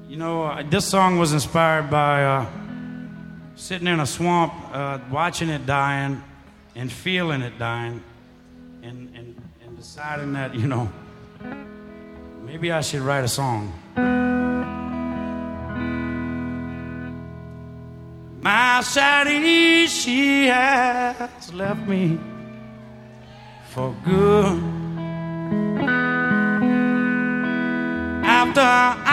You know, this song was inspired by sitting in a swamp, watching it dying, and feeling it dying, and deciding that, you know, maybe I should write a song. My Sadie, she has left me for good. After